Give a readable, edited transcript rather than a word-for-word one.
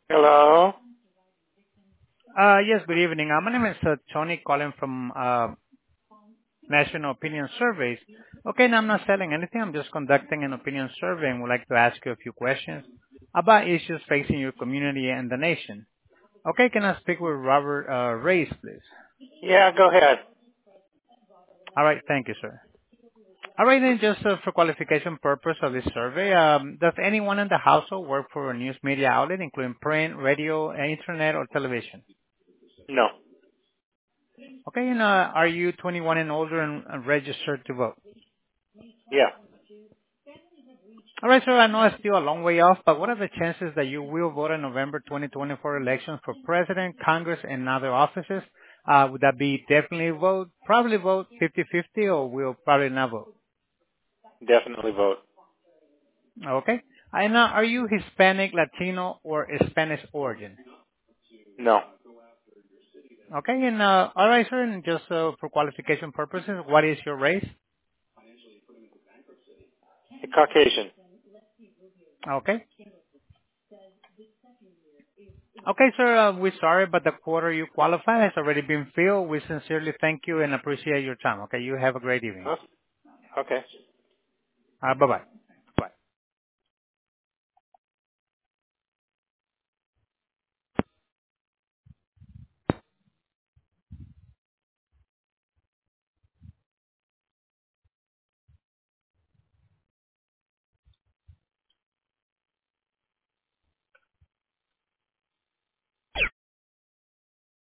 Hello? Yes, good evening. My name is Tony calling from National Opinion Surveys. Okay, now I'm not selling anything. I'm just conducting an opinion survey and would like to ask you a few questions about issues facing your community and the nation. Okay, can I speak with Robert Reyes, please? Yeah, go ahead. All right, thank you, sir. All right, then, just for qualification purpose of this survey, does anyone in the household work for a news media outlet, including print, radio, internet, or television? No. Okay, and are you 21 and older and registered to vote? Yeah. All right, sir, I know it's still a long way off, but what are the chances that you will vote in November 2024 elections for president, Congress, and other offices? Would that be definitely vote, probably vote 50-50, or will probably not vote? Definitely vote. Okay. And are you Hispanic, Latino, or Spanish origin? No. Okay, and all right, sir, and just for qualification purposes, what is your race? Caucasian. Okay. Okay, sir, we're sorry, but the quota you qualify has already been filled. We sincerely thank you and appreciate your time. Okay, you have a great evening. Huh? Okay. Bye-bye.